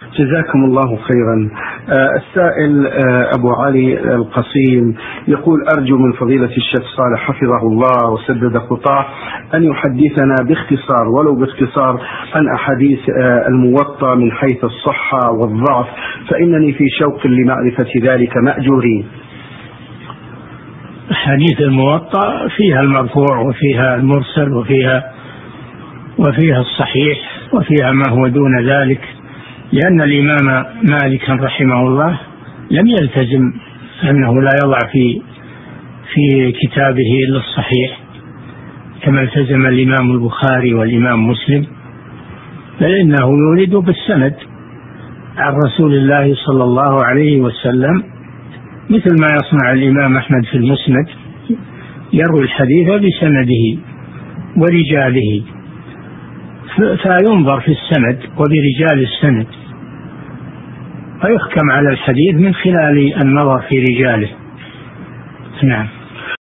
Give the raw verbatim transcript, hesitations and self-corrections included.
جزاكم الله خيرا. السائل أبو علي القصيم يقول: أرجو من فضيلة الشيخ صالح حفظه الله وسدد خطاه أن يحدثنا باختصار ولو باختصار عن أحاديث الموطأ من حيث الصحة والضعف، فإنني في شوق لمعرفة ذلك مأجورين. أحاديث الموطأ فيها المرفوع وفيها المرسل وفيها وفيها الصحيح وفيها ما هو دون ذلك، لأن الإمام مالك رحمه الله لم يلتزم أنه لا يضع في في كتابه إلا الصحيح كما التزم الإمام البخاري والإمام مسلم، بل إنه يورد بالسند عن رسول الله صلى الله عليه وسلم، مثل ما يصنع الإمام أحمد في المسند، يروي الحديث بسنده ورجاله، فينظر في السند وبرجال السند، فيحكم على الحديث من خلال النظر في رجاله. نعم.